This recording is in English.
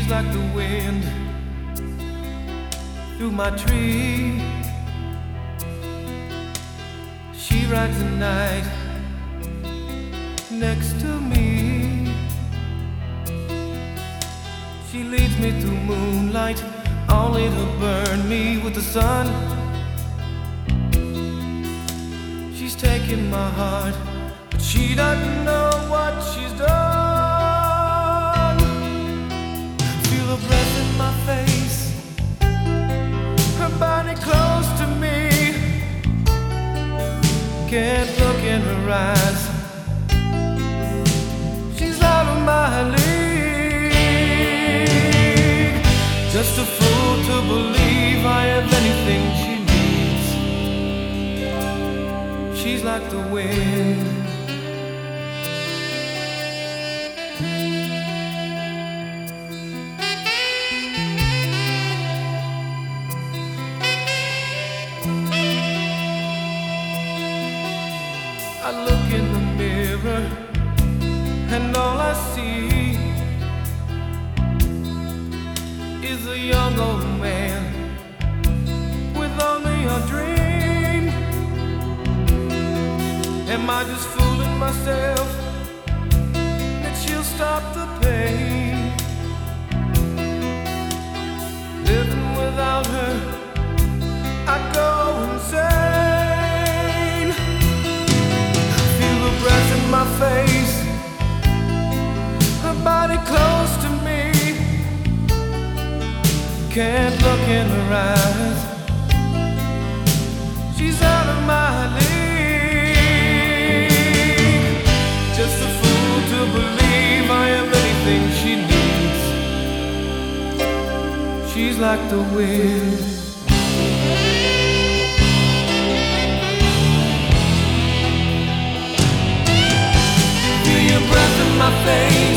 like the wind through my tree. She rides the night next to me. She leads me through moonlight, only to burn me with the sun. She's taking my heart, but she doesn't know what she's done. Feel her breath in my face, her body close to me. Can't look in her eyes, she's out of my league. Just a fool to believe I have anything she needs. She's like the wind. I look in the mirror and all I see is a young old man with only a dream. Am I just fooling myself that she'll stop the pain? Living without her, I go insane. Feel her breath in my face, her body close to me. Can't look in her eyes, she's out of my league. Just a fool to believe I am anything she needs. She's like the wind. Feel your breath in my face,